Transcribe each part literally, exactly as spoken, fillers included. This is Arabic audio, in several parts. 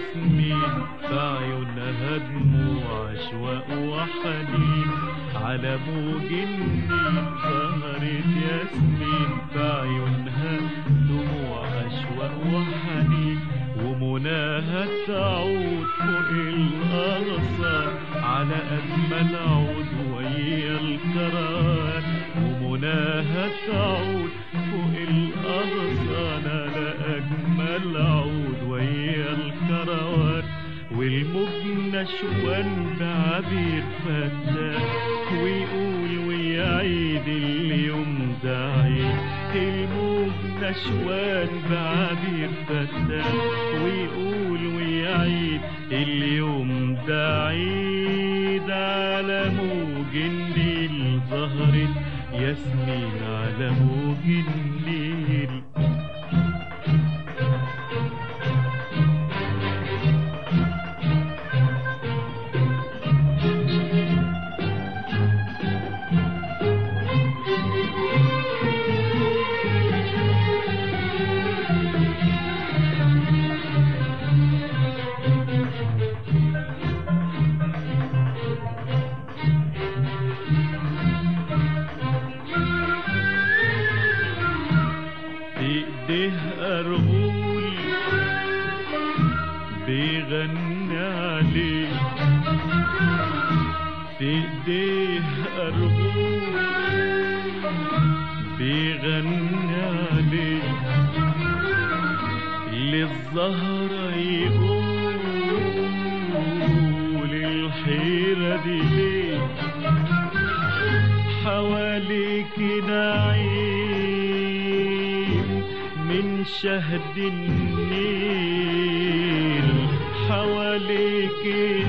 ياسمين بعيونها دموع أشواق وحنين على موج النيل ظهرت ياسمين بعيونها دموع أشواق وحنين ومناها تعود فوق الأغصان على أجمل عود ويا الكران ومناها تعود فوق الأغصان على أجمل عود ويا الكروان والموج نشوان بعبير فتاح ويقول ويعيد اليوم ده عيد الموج نشوان بعبير فتاح ويقول ويعيد اليوم ده عيد على موج النيل ظهرت ياسمين على موج النيل أرغول بيغني عليه في ايديه أرغول بيغني عليه للزهرة يقول الحيرة دي ليه حواليك نعيم من شهد النيل حواليك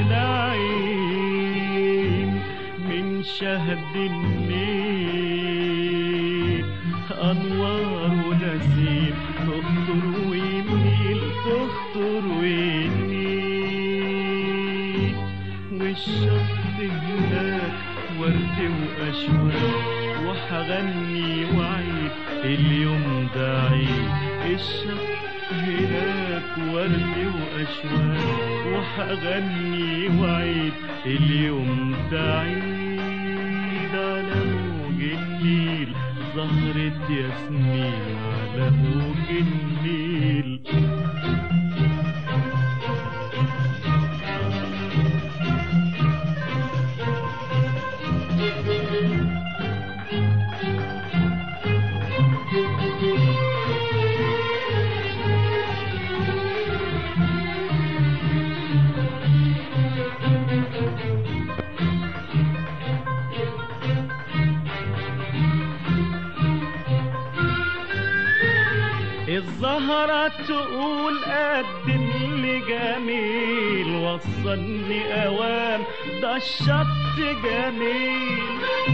نعيم من شهد النيل أنوار ونسيم تخطر ويميل تخطر ويميل والشط هناك ورد وأشواق وحغني وعيد اليوم ده عيد الشط هناك ورد وأشواق وحغني وعيد اليوم ده عيد على موج النيل ظهرت ياسمين على موج النيل الزهرة تقول قدم لي جميل وصلني أوام ده الشط جميل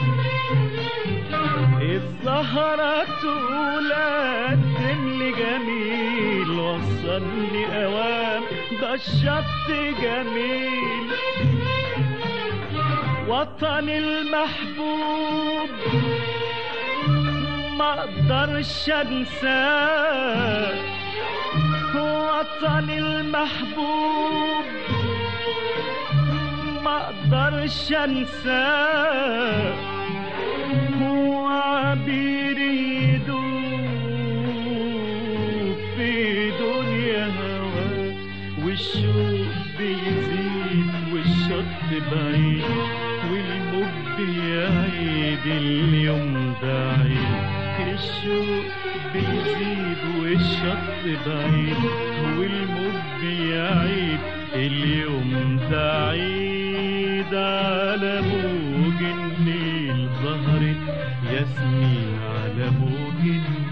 الزهرة تقول قدم لي جميل وصلني أوام ده الشط جميل وطن المحبوب ما اقدرش انساه وطن المحبوب ما اقدرش انساه وعبير يدوب في دنيا هواك والشوق بيزيد والشط بعيد والموج بيعيد اليوم ده عيد الشوق بيزيد والشط بعيد والموج بيعيد اليوم ده عيد على موج النيل ظهرت ياسمين على موج النيل